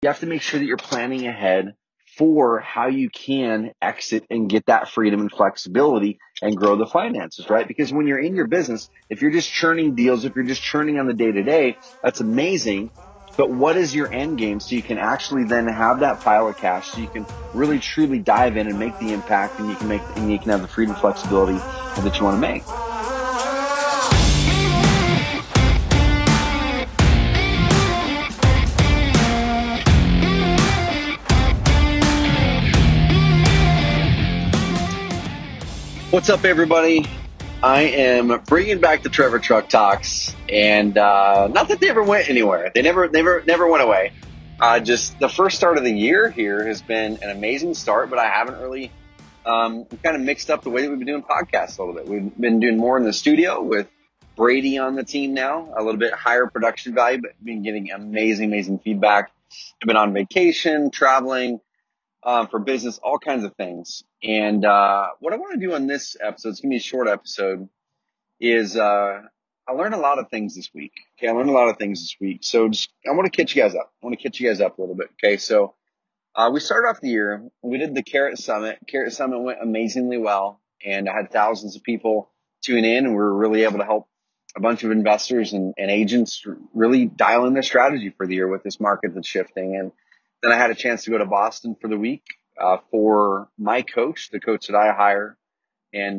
you have to make sure that you're planning ahead for how you can exit and get that freedom and flexibility and grow the finances, right? Because when you're in your business, if you're just churning deals, if you're just churning on the day to day, that's amazing. But what is your end game so you can actually then have that pile of cash so you can really truly dive in and make the impact and you can have the freedom and flexibility that you want to make. What's up, everybody? I am bringing back the Trevor Truck Talks, and not that they ever went anywhere. They never went away. Just the first start of the year here has been an amazing start, but I haven't really kind of mixed up the way that we've been doing podcasts a little bit. We've been doing more in the studio with Brady on the team now, a little bit higher production value, but been getting amazing feedback. I've been on vacation, traveling, for business, all kinds of things. And what I want to do on this episode, it's going to be a short episode, is I learned a lot of things this week. Okay, I learned a lot of things this week. So I want to catch you guys up. I want to catch you guys up a little bit. Okay, so we started off the year. We did the Carrot Summit. Carrot Summit went amazingly well, and I had thousands of people tune in, and we were really able to help a bunch of investors and agents really dial in their strategy for the year with this market that's shifting. And then I had a chance to go to Boston for the week for my coach, the coach that I hire. And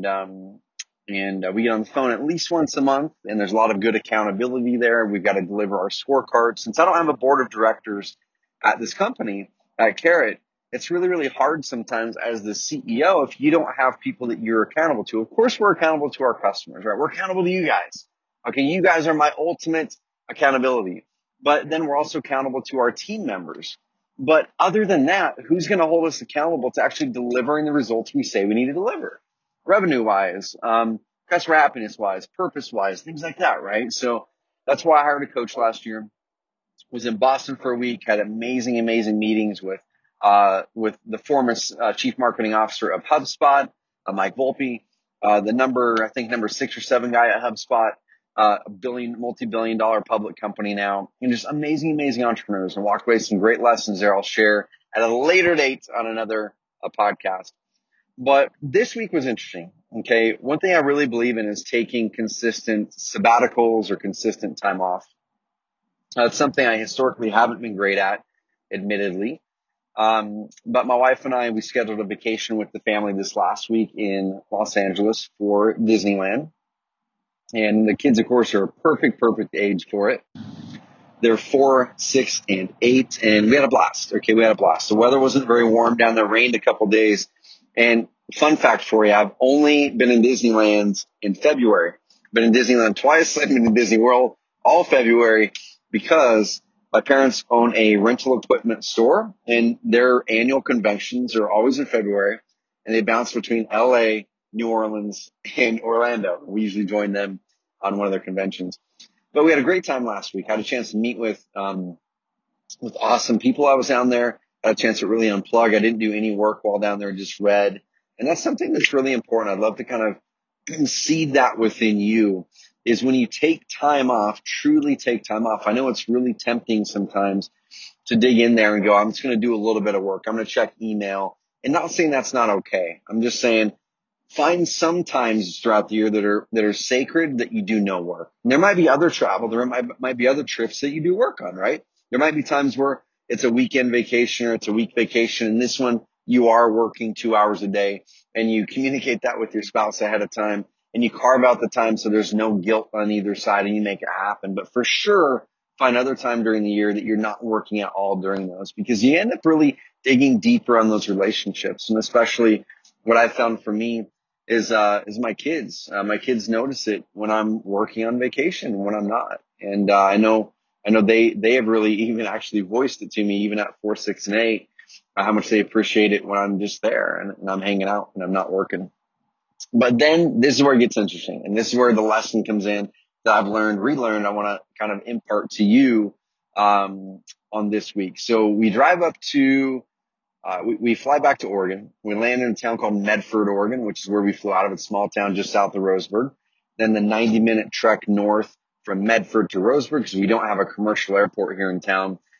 we get on the phone at least once a month, and there's a lot of good accountability there. We've got to deliver our scorecard. Since I don't have a board of directors at this company, at Carrot, it's really hard sometimes as the CEO if you don't have people that you're accountable to. Of course, we're accountable to our customers, right? We're accountable to you guys. Okay, you guys are my ultimate accountability. But then we're also accountable to our team members. But other than that, who's going to hold us accountable to actually delivering the results we say we need to deliver? Revenue-wise, customer happiness-wise, purpose-wise, things like that, right? So that's why I hired a coach last year. Was in Boston for a week, had amazing meetings with the former chief marketing officer of HubSpot, Mike Volpe, the number 6 or 7 guy at HubSpot. Multi-billion dollar public company now, and just amazing entrepreneurs, and walked away with some great lessons there I'll share at a later date on another podcast. But this week was interesting. Okay. One thing I really believe in is taking consistent sabbaticals or consistent time off. That's something I historically haven't been great at, admittedly. But my wife and I, we scheduled a vacation with the family this last week in Los Angeles for Disneyland. And the kids, of course, are a perfect age for it. They're 4, 6, and 8, and we had a blast. Okay, we had a blast. The weather wasn't very warm down there, rained a couple days. And fun fact for you, I've only been in Disneyland in February. I've been in Disneyland twice. I've been in Disney World all February because my parents own a rental equipment store, and their annual conventions are always in February, and they bounce between LA, New Orleans, and Orlando. We usually join them on one of their conventions. But we had a great time last week. I had a chance to meet with awesome people. I was down there. I had a chance to really unplug. I didn't do any work while down there, just read. And that's something that's really important. I'd love to kind of seed that within you, is when you take time off, truly take time off. I know it's really tempting sometimes to dig in there and go, I'm just going to do a little bit of work. I'm going to check email. And not saying that's not okay. I'm just saying, find some times throughout the year that are sacred that you do no work. And there might be other travel. There might be other trips that you do work on, right? There might be times where it's a weekend vacation or it's a week vacation. And this one, you are working 2 hours a day, and you communicate that with your spouse ahead of time, and you carve out the time so there's no guilt on either side, and you make it happen. But for sure, find other time during the year that you're not working at all during those, because you end up really digging deeper on those relationships. And especially what I found for me is my kids. My kids notice it when I'm working on vacation and when I'm not. And I know they have really even actually voiced it to me, even at 4, 6, and 8, how much they appreciate it when I'm just there and I'm hanging out and I'm not working. But then this is where it gets interesting, and this is where the lesson comes in that I've relearned. I want to kind of impart to you on this week. So we drive up to we fly back to Oregon. We land in a town called Medford, Oregon, which is where we flew out of. It's a small town just south of Roseburg. Then the 90-minute trek north from Medford to Roseburg, because we don't have a commercial airport here in town.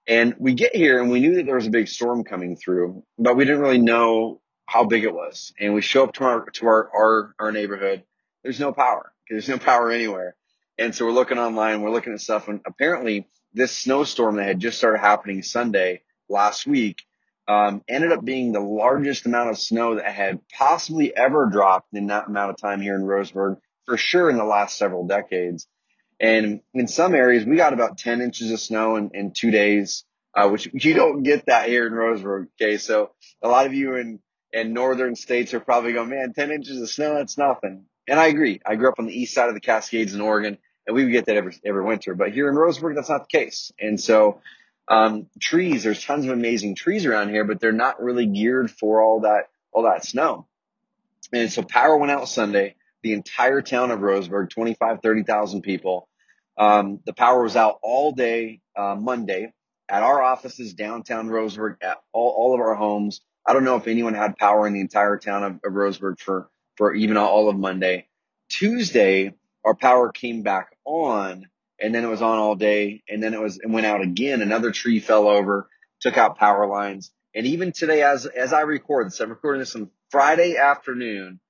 And we get here and we knew that there was a big storm coming through, but we didn't really know how big it was. And we show up to our neighborhood. There's no power. There's no power anywhere. And so we're looking online, we're looking at stuff, and apparently this snowstorm that had just started happening Sunday last week ended up being the largest amount of snow that had possibly ever dropped in that amount of time here in Roseburg, for sure in the last several decades. And in some areas, we got about 10 inches of snow in 2 days, which you don't get that here in Roseburg. Okay. So a lot of you in northern states are probably going, man, 10 inches of snow, that's nothing. And I agree. I grew up on the east side of the Cascades in Oregon, and we would get that every winter. But here in Roseburg, that's not the case. And so, trees, there's tons of amazing trees around here, but they're not really geared for all that snow. And so power went out Sunday. The entire town of Roseburg, 30,000 people. The power was out all day Monday at our offices downtown Roseburg, at all of our homes. I don't know if anyone had power in the entire town of Roseburg for even all of Monday. Tuesday, our power came back on, and then it was on all day, and then it went out again. Another tree fell over, took out power lines. And even today, as I record this, I'm recording this on Friday afternoon.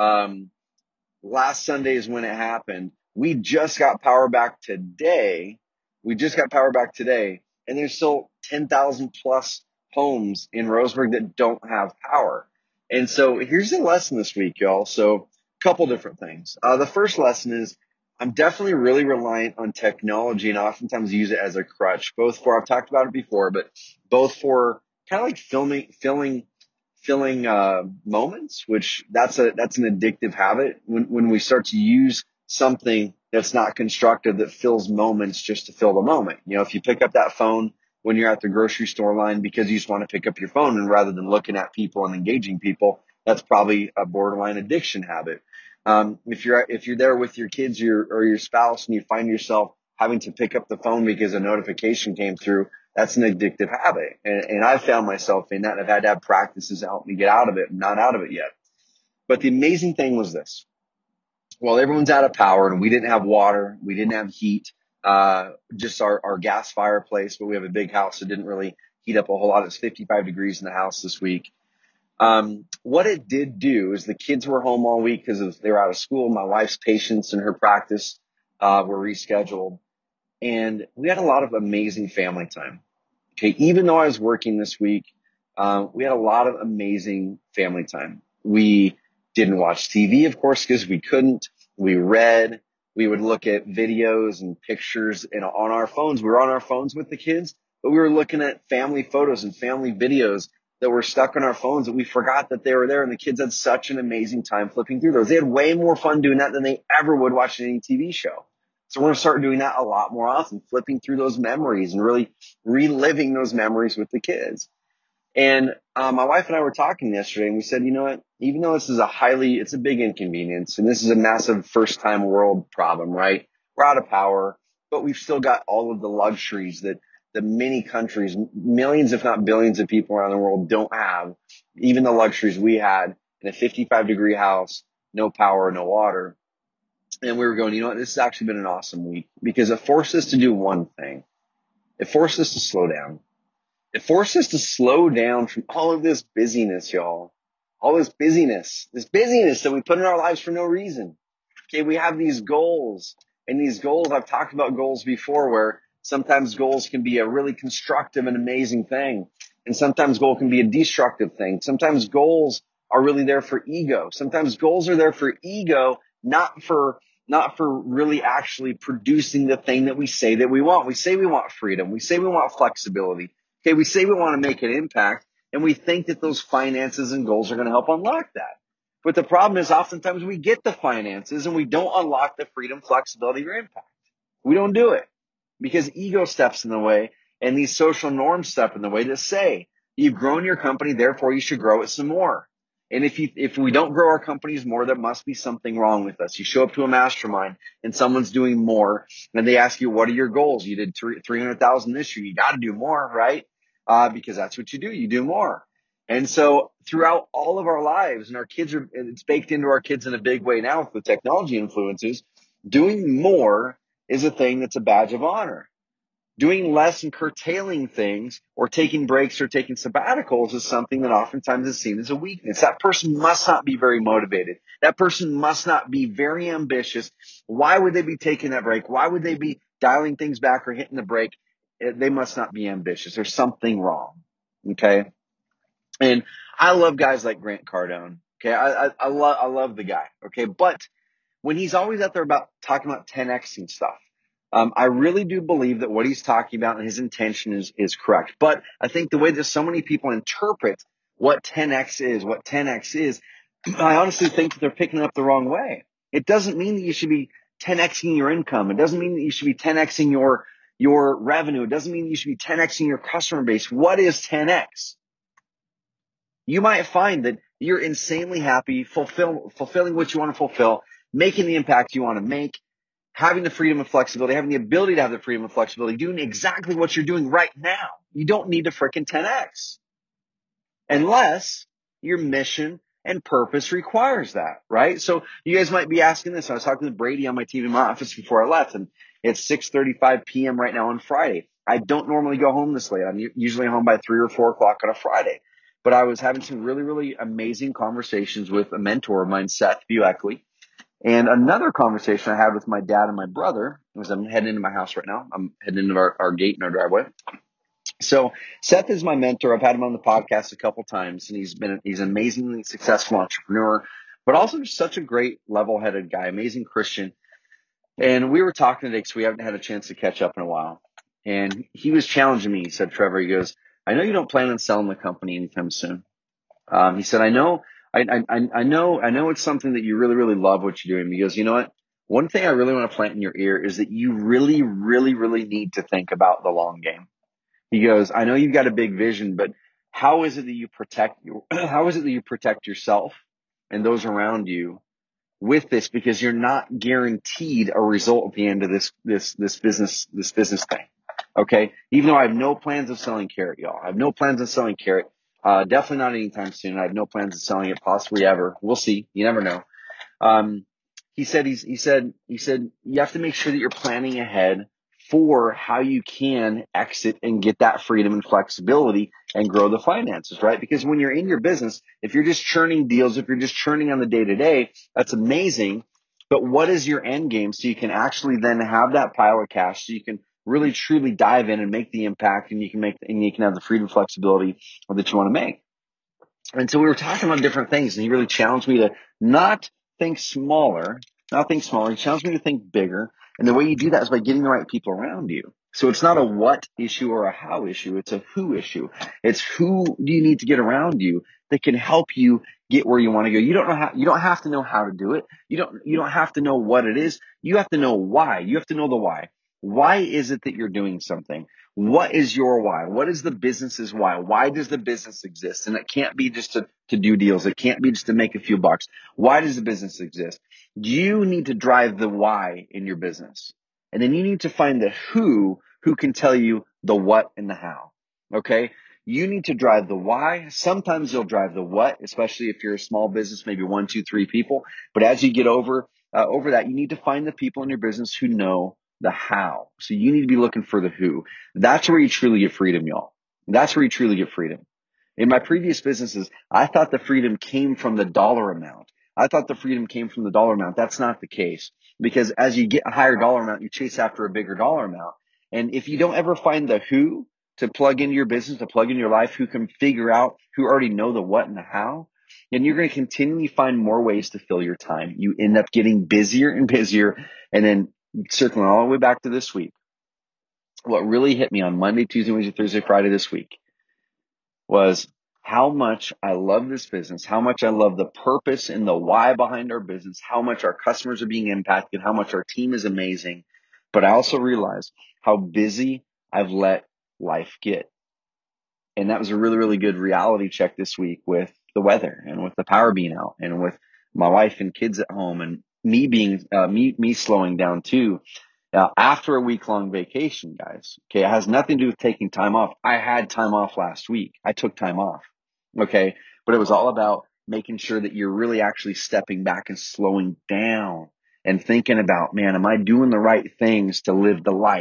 Last Sunday is when it happened. We just got power back today. And there's still 10,000 plus homes in Roseburg that don't have power. And so here's the lesson this week, y'all. So a couple different things. The first lesson is I'm definitely really reliant on technology, and oftentimes use it as a crutch, I've talked about it before, but both for kind of like filling moments, which that's an addictive habit when we start to use something that's not constructive, that fills moments just to fill the moment. If you pick up that phone when you're at the grocery store line because you just want to pick up your phone, and rather than looking at people and engaging people, that's probably a borderline addiction habit. If you're there with your kids or your spouse and you find yourself having to pick up the phone because a notification came through, that's an addictive habit. And I've found myself in that, and I've had to have practices to help me get out of it. I'm not out of it yet. But the amazing thing was this. While everyone's out of power and we didn't have water, we didn't have heat, just our gas fireplace, but we have a big house that didn't really heat up a whole lot. It's 55 degrees in the house this week. What it did do is the kids were home all week because they were out of school. My wife's patients and her practice were rescheduled. And we had a lot of amazing family time. Okay, even though I was working this week, we had a lot of amazing family time. We didn't watch TV, of course, because we couldn't. We read. We would look at videos and pictures on our phones. We were on our phones with the kids, but we were looking at family photos and family videos that were stuck on our phones that we forgot that they were there. And the kids had such an amazing time flipping through those. They had way more fun doing that than they ever would watching any TV show. So we're going to start doing that a lot more often, flipping through those memories and really reliving those memories with the kids. And my wife and I were talking yesterday, and we said, you know what, even though this is it's a big inconvenience, and this is a massive first time world problem, right? We're out of power, but we've still got all of the luxuries that the many countries, millions, if not billions of people around the world don't have, even the luxuries we had in a 55-degree house, no power, no water. And we were going, you know what, this has actually been an awesome week because it forced us to do one thing. It forced us to slow down. It forced us to slow down from all of this busyness, y'all. All this busyness that we put in our lives for no reason. Okay, we have these goals, and these goals, I've talked about goals before, where sometimes goals can be a really constructive and amazing thing, and sometimes goal can be a destructive thing. Sometimes goals are really there for ego. Sometimes goals are there for ego, not for really actually producing the thing that we say that we want. We say we want freedom. We say we want flexibility. Okay, we say we want to make an impact, and we think that those finances and goals are going to help unlock that. But the problem is oftentimes we get the finances and we don't unlock the freedom, flexibility, or impact. We don't do it because ego steps in the way, and these social norms step in the way that say, you've grown your company, therefore you should grow it some more. And if we don't grow our companies more, there must be something wrong with us. You show up to a mastermind and someone's doing more, and they ask you, what are your goals? You did 300,000 this year. You got to do more, right? Because that's what you do. You do more. And so throughout all of our lives, and it's baked into our kids in a big way now with technology influences, doing more is a thing that's a badge of honor. doing less and curtailing things or taking breaks or taking sabbaticals is something that oftentimes is seen as a weakness. That person must not be very motivated. That person must not be very ambitious. Why would they be taking that break? Why would they be dialing things back or hitting the brake? They must not be ambitious. There's something wrong. Okay. And I love guys like Grant Cardone. Okay. I love the guy. Okay. But when he's always out there about talking about 10Xing stuff, I really do believe that what he's talking about and his intention is correct. But I think the way that so many people interpret what 10X is, I honestly think that they're picking it up the wrong way. It doesn't mean that you should be 10Xing your income. It doesn't mean that you should be 10Xing your revenue. It doesn't mean that you should be 10Xing your customer base. What is 10X? You might find that you're insanely happy, fulfilling what you want to fulfill, making the impact you want to make, having the freedom and flexibility, having the ability to have the freedom and flexibility, doing exactly what you're doing right now. You don't need to frickin' 10X unless your mission and purpose requires that, right? So you guys might be asking this. I was talking to Brady on my team in my office before I left, and it's 6:35 p.m. right now on Friday. I don't normally go home this late. I'm usually home by 3 or 4 o'clock on a Friday. But I was having some really, really amazing conversations with a mentor of mine, Seth Bueckley. And another conversation I had with my dad and my brother was I'm heading into my house right now. I'm heading into our gate in our driveway. So Seth is my mentor. I've had him on the podcast a couple times, and he's an amazingly successful entrepreneur, but also just such a great level-headed guy, amazing Christian. And we were talking today because we haven't had a chance to catch up in a while. And he was challenging me. He said, Trevor, he goes, I know you don't plan on selling the company anytime soon. He said, I know it's something that you really, really love what you're doing. He goes, you know what? One thing I really want to plant in your ear is that you really, really, really need to think about the long game. He goes, I know you've got a big vision, but how is it that you protect yourself and those around you with this? Because you're not guaranteed a result at the end of this business thing. Okay. Even though I have no plans of selling Carrot, y'all. I have no plans of selling Carrot. Definitely not anytime soon. I have no plans of selling it, possibly ever. We'll see. You never know. He said you have to make sure that you're planning ahead for how you can exit and get that freedom and flexibility and grow the finances, right? Because when you're in your business, if you're just churning deals, if you're just churning on the day to day, that's amazing. But what is your end game so you can actually then have that pile of cash so you can really truly dive in and make the impact and you can have the freedom and flexibility that you want to make. And so we were talking about different things, and he really challenged me to not think smaller. He challenged me to think bigger. And the way you do that is by getting the right people around you. So it's not a what issue or a how issue. It's a who issue. It's who do you need to get around you that can help you get where you want to go. You don't have to know how to do it. You don't have to know what it is. You have to know why. You have to know the why. Why is it that you're doing something? What is your why? What is the business's why? Why does the business exist? And it can't be just to do deals. It can't be just to make a few bucks. Why does the business exist? You need to drive the why in your business. And then you need to find the who can tell you the what and the how. Okay? You need to drive the why. Sometimes you'll drive the what, especially if you're a small business, maybe 1, 2, 3 people. But as you get over that, you need to find the people in your business who know the how. So you need to be looking for the who. That's where you truly get freedom, y'all. That's where you truly get freedom. In my previous businesses, I thought the freedom came from the dollar amount. That's not the case, because as you get a higher dollar amount, you chase after a bigger dollar amount. And if you don't ever find the who to plug into your business, to plug into your life, who can figure out, who already know the what and the how, then you're going to continually find more ways to fill your time. You end up getting busier and busier, and then circling all the way back to this week, what really hit me on Monday, Tuesday, Wednesday, Thursday, Friday this week was how much I love this business, how much I love the purpose and the why behind our business, how much our customers are being impacted, how much our team is amazing. But I also realized how busy I've let life get. And that was a really, really good reality check this week with the weather and with the power being out and with my wife and kids at home and me being, me slowing down too. Now, after a week-long vacation, guys, okay, it has nothing to do with taking time off. I had time off last week. I took time off, okay? But it was all about making sure that you're really actually stepping back and slowing down and thinking about, man, am I doing the right things to live the life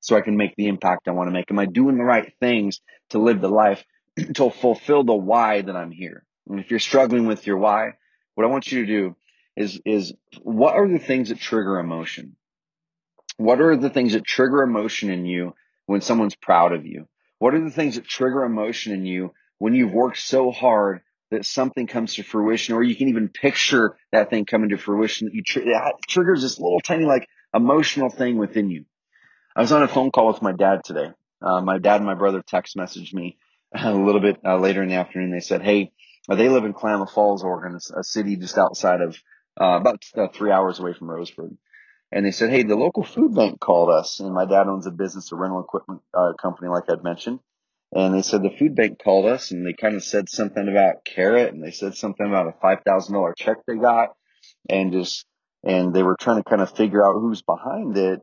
so I can make the impact I want to make? Am I doing the right things to live the life to fulfill the why that I'm here? And if you're struggling with your why, what I want you to do is what are the things that trigger emotion? What are the things that trigger emotion in you when someone's proud of you? What are the things that trigger emotion in you when you've worked so hard that something comes to fruition, or you can even picture that thing coming to fruition? That triggers this little tiny like emotional thing within you. I was on a phone call with my dad today. My dad and my brother text messaged me a little bit later in the afternoon. They said, "Hey, they live in Klamath Falls, Oregon, a city just outside of about 3 hours away from Roseburg." And they said, "Hey, the local food bank called us." And my dad owns a business, a rental equipment company, like I'd mentioned. And they said the food bank called us, and they kind of said something about carrot, and they said something about a $5,000 check they got, and and they were trying to kind of figure out who's behind it.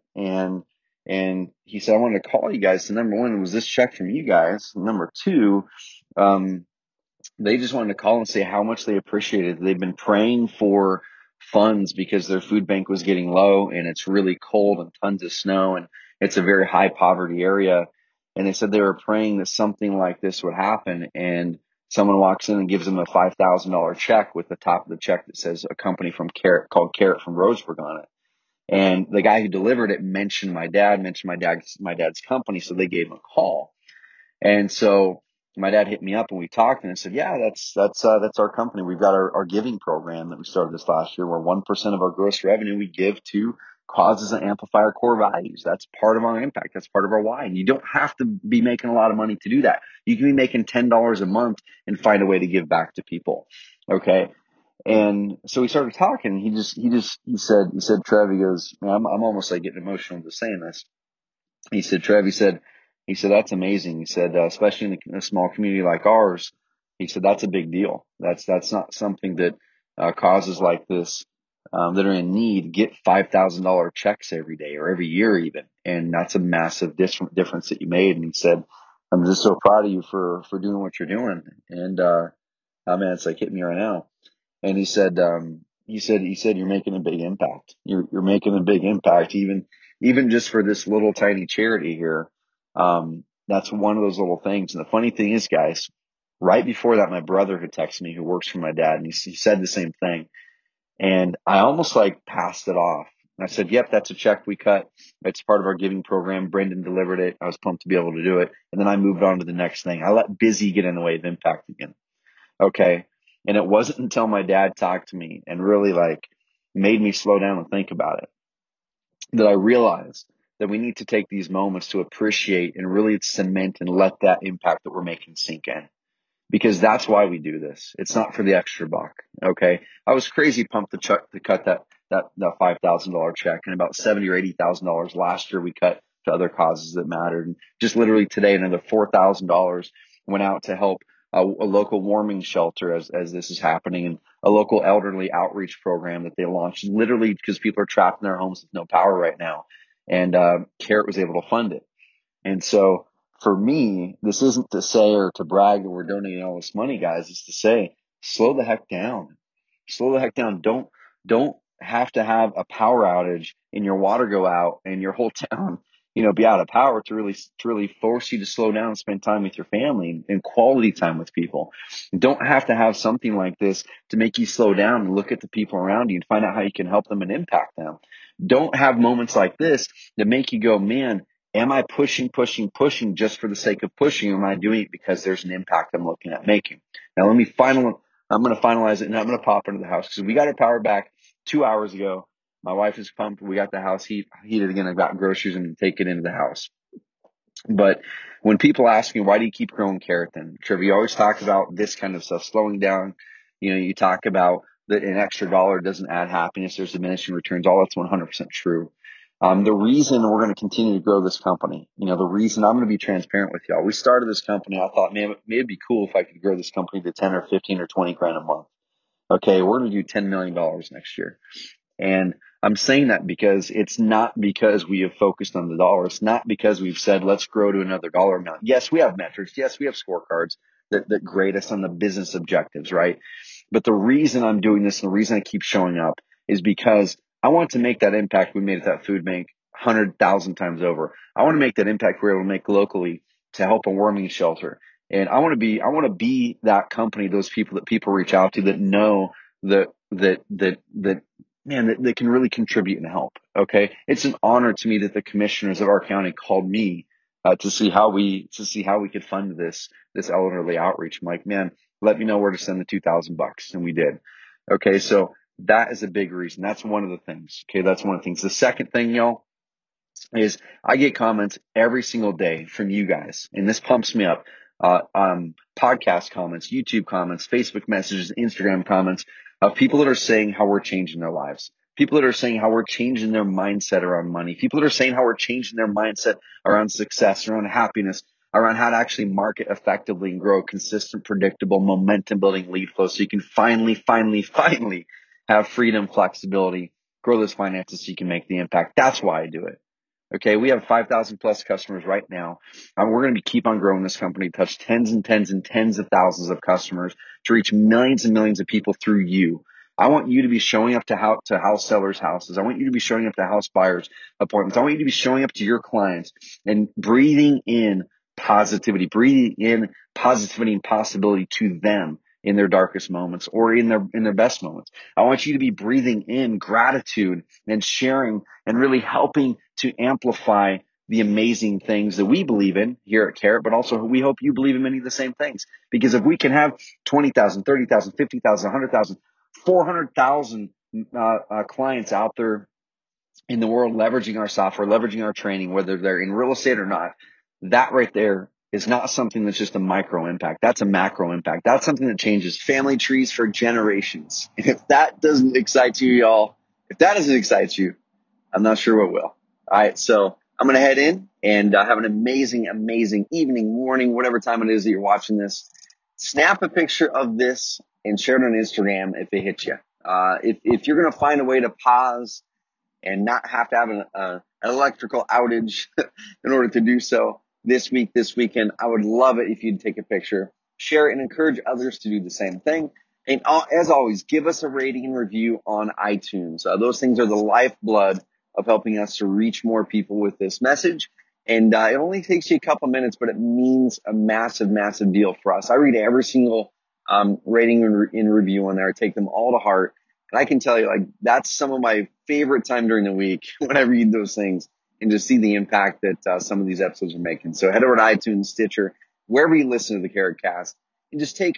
And he said, "I wanted to call you guys. So number one, was this check from you guys? Number two, um, they just wanted to call and say how much they appreciated it. They've been praying for funds because their food bank was getting low, and it's really cold and tons of snow, and it's a very high poverty area. And they said they were praying that something like this would happen. And someone walks in and gives them a $5,000 check with the top of the check that says a company from Carrot called Carrot from Roseburg on it. And the guy who delivered it mentioned my dad's company. So they gave him a call. And so my dad hit me up and we talked, and I said, "Yeah, that's our company. We've got our giving program that we started this last year, where 1% of our gross revenue we give to causes that amplify our core values. That's part of our impact. That's part of our why. And you don't have to be making a lot of money to do that. You can be making $10 a month and find a way to give back to people." Okay. And so we started talking. He said, "Trev," he goes, "Man, I'm almost like getting emotional just saying this." He said, "Trev," he said, "That's amazing." He said, "Especially in a small community like ours," he said, "that's a big deal. That's not something that causes like this that are in need get $5,000 checks every day or every year even. And that's a massive difference that you made." And he said, "I'm just so proud of you for doing what you're doing." And, oh man, it's like hitting me right now. And he said, "You're making a big impact. You're making a big impact, even just for this little tiny charity here." That's one of those little things. And the funny thing is, guys, right before that, my brother had texted me, who works for my dad, and he said the same thing. And I almost like passed it off. And I said, "Yep, that's a check we cut. It's part of our giving program. Brendan delivered it. I was pumped to be able to do it." And then I moved on to the next thing. I let busy get in the way of impact again. Okay. And it wasn't until my dad talked to me and really like made me slow down and think about it that I realized that we need to take these moments to appreciate and really cement and let that impact that we're making sink in, because that's why we do this. It's not for the extra buck. Okay. I was crazy pumped to cut that $5,000 check, and about $70,000 or $80,000 last year we cut to other causes that mattered. And just literally today, another $4,000 went out to help a local warming shelter as this is happening, and a local elderly outreach program that they launched literally because people are trapped in their homes with no power right now. And, Carrot was able to fund it. And so for me, this isn't to say or to brag that we're donating all this money, guys. It's to say, slow the heck down. Slow the heck down. Don't have to have a power outage and your water go out and your whole town, be out of power to really force you to slow down and spend time with your family and quality time with people. Don't have to have something like this to make you slow down and look at the people around you and find out how you can help them and impact them. Don't have moments like this that make you go, "Man, am I pushing just for the sake of pushing? Or am I doing it because there's an impact I'm looking at making?" Now I'm going to finalize it, and I'm going to pop into the house because we got our power back 2 hours ago. My wife is pumped. We got the house heated again. I got groceries and take it into the house. But when people ask me, "Why do you keep growing Carrot then?" Trevor, you always talk about this kind of stuff, slowing down. You talk about that an extra dollar doesn't add happiness. There's diminishing returns. All that's 100% true. The reason we're going to continue to grow this company, the reason I'm going to be transparent with y'all. We started this company. I thought, man, it'd be cool if I could grow this company to 10 or 15 or 20 grand a month. Okay. We're going to do $10 million next year. And I'm saying that because it's not because we have focused on the dollar. It's not because we've said, let's grow to another dollar amount. Yes, we have metrics. Yes, we have scorecards that grade us on the business objectives, right? But the reason I'm doing this and the reason I keep showing up is because I want to make that impact we made at that food bank 100,000 times over. I want to make that impact we're able to make locally to help a warming shelter. And I want to be that company, those people that people reach out to that know that man, that can really contribute and help. Okay. It's an honor to me that the commissioners of our county called me, to see how we could fund this elderly outreach. I'm like, man, let me know where to send the $2,000. And we did. Okay. So that is a big reason. That's one of the things. Okay. That's one of the things. The second thing, y'all, is I get comments every single day from you guys, and this pumps me up. Podcast comments, YouTube comments, Facebook messages, Instagram comments of people that are saying how we're changing their lives. People that are saying how we're changing their mindset around money. People that are saying how we're changing their mindset around success, around happiness, around how to actually market effectively and grow consistent, predictable, momentum building lead flow so you can finally have freedom, flexibility, grow those finances so you can make the impact. That's why I do it. Okay, we have 5,000 plus customers right now. We're going to keep on growing this company, touch tens and tens and tens of thousands of customers to reach millions and millions of people through you. I want you to be showing up to house sellers' houses. I want you to be showing up to house buyers' appointments. I want you to be showing up to your clients and breathing in positivity and possibility to them in their darkest moments or in their best moments. I want you to be breathing in gratitude and sharing and really helping to amplify the amazing things that we believe in here at Carrot, but also we hope you believe in many of the same things. Because if we can have 20,000, 30,000, 50,000, 100,000, 400,000 clients out there in the world leveraging our software, leveraging our training, whether they're in real estate or not, that right there is not something that's just a micro impact. That's a macro impact. That's something that changes family trees for generations. And if that doesn't excite you, y'all, if that doesn't excite you, I'm not sure what will. All right. So I'm going to head in and have an amazing evening, morning, whatever time it is that you're watching this. Snap a picture of this and share it on Instagram if it hits you. If you're going to find a way to pause and not have to have an electrical outage in order to do so this weekend, I would love it if you'd take a picture, share it, and encourage others to do the same thing. And as always, give us a rating and review on iTunes. Those things are the lifeblood of helping us to reach more people with this message. And it only takes you a couple minutes, but it means a massive deal for us. I read every single rating and review on there. I take them all to heart. And I can tell you, like, that's some of my favorite time during the week when I read those things and just see the impact that some of these episodes are making. So head over to iTunes, Stitcher, wherever you listen to the Carrot Cast, and just take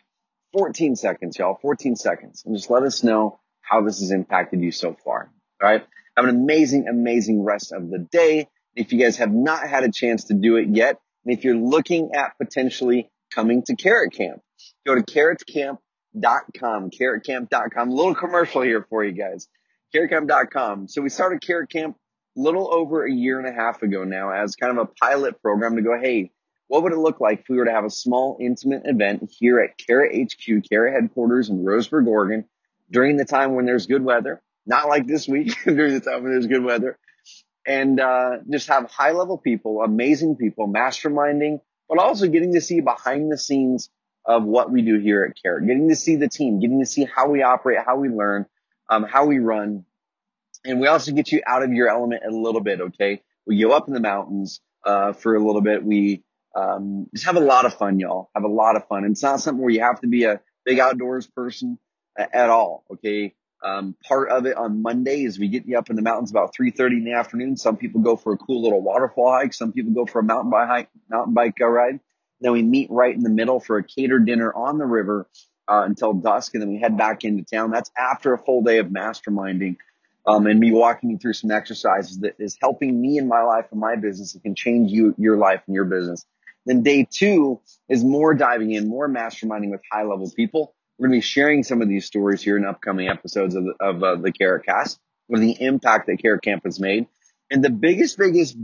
14 seconds, y'all, 14 seconds, and just let us know how this has impacted you so far. All right. Have an amazing rest of the day. If you guys have not had a chance to do it yet, and if you're looking at potentially coming to Carrot Camp, go to carrotcamp.com, carrotcamp.com. A little commercial here for you guys. Carrotcamp.com. So we started Carrot Camp a little over a year and a half ago now as kind of a pilot program to go, hey, what would it look like if we were to have a small, intimate event here at Carrot HQ, Carrot headquarters in Roseburg, Oregon, during the time when there's good weather, not like this week, during the time when there's good weather, and just have high-level people, amazing people, masterminding, but also getting to see behind the scenes of what we do here at Carrot, getting to see the team, getting to see how we operate, how we learn, how we run. And we also get you out of your element a little bit, okay? We go up in the mountains for a little bit. We just have a lot of fun, y'all. Have a lot of fun. And it's not something where you have to be a big outdoors person at all, okay? Part of it on Monday is we get you up in the mountains about 3:30 in the afternoon. Some people go for a cool little waterfall hike. Some people go for a mountain bike ride. Then we meet right in the middle for a catered dinner on the river until dusk, and then we head back into town. That's after a full day of masterminding. And me walking you through some exercises that is helping me in my life and my business. It can change your life and your business. Then day 2 is more diving in, more masterminding with high level people. We're going to be sharing some of these stories here in upcoming episodes of the Carrot Cast, with the impact that Carrot Camp has made. And the biggest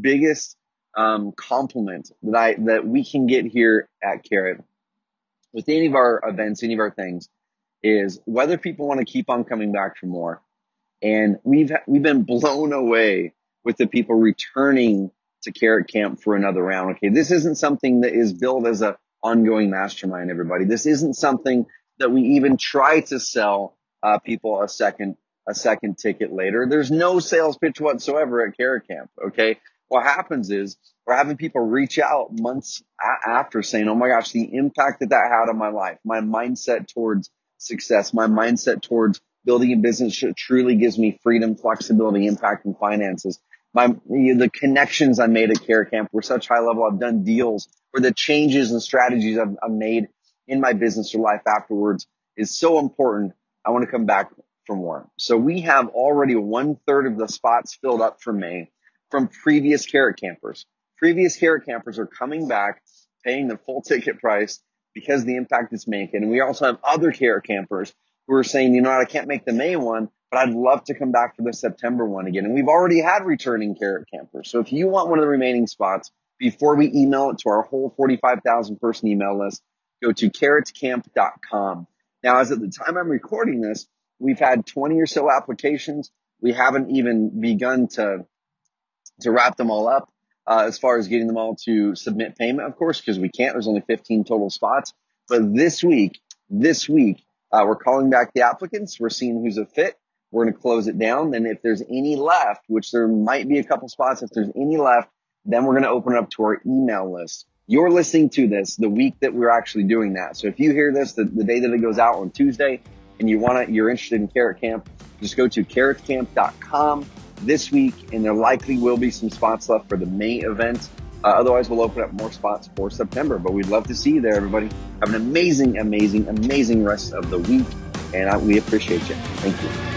compliment that we can get here at Carrot with any of our events, any of our things, is whether people want to keep on coming back for more. And we've been blown away with the people returning to Carrot Camp for another round. Okay, this isn't something that is billed as a ongoing mastermind, everybody. This isn't something that we even try to sell people a second a second ticket later. There's no sales pitch whatsoever at Carrot Camp. Okay. What happens is we're having people reach out months after saying, oh my gosh, the impact that had on my life, my mindset towards success, my mindset towards building a business that truly gives me freedom, flexibility, impact, and finances. The connections I made at Carrot Camp were such high level. I've done deals where the changes and strategies I've made in my business or life afterwards is so important. I want to come back for more. So we have already 1/3 of the spots filled up for May from previous Carrot Campers. Previous Carrot Campers are coming back, paying the full ticket price because of the impact it's making. And we also have other Carrot Campers who are saying, you know what, I can't make the May one, but I'd love to come back for the September one again. And we've already had returning Carrot Campers. So if you want one of the remaining spots, before we email it to our whole 45,000 person email list, go to carrotcamp.com. Now, as at the time I'm recording this, we've had 20 or so applications. We haven't even begun to wrap them all up as far as getting them all to submit payment, of course, because we can't. There's only 15 total spots. But this week, we're calling back the applicants. We're seeing who's a fit. We're going to close it down. And if there's any left, which there might be a couple spots, if there's any left, then we're going to open it up to our email list. You're listening to this the week that we're actually doing that. So if you hear this the day that it goes out on Tuesday and you're interested in Carrot Camp, just go to carrotcamp.com this week, and there likely will be some spots left for the May event. Otherwise, we'll open up more spots for September. But we'd love to see you there, everybody. Have an amazing, amazing, amazing rest of the week, and we appreciate you. Thank you.